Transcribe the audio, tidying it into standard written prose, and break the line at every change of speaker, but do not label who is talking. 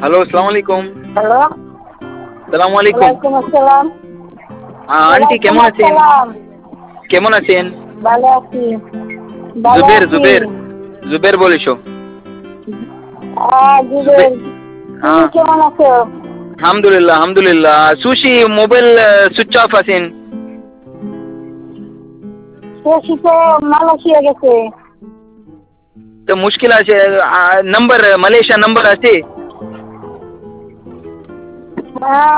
Hello, আসসালামু আলাইকুম।
Hello,
সালামু আলাইকুম।
ওয়ালাইকুম আসসালাম।
আন্টি
ওয়ালাইকুম
কেমন আছেন?
আসসালাম।
কেমন আছেন?
ভালো আছি, ভালো
জুবের,
আছি।
জুবের, জুবের বলিস। জুবে
জুবের, তুমি
হ্যাঁ,
কেমন আছো?
আলহামদুলিল্লাহ, আলহামদুলিল্লাহ। সুশি মোবাইল সুইচ অফ আছেন।
শশী তো মালয়েশিয়া গেছে।
তো মুশকিল আছে। নাম্বার মালয়েশিয়া নাম্বার আছে।
হ্যাঁ,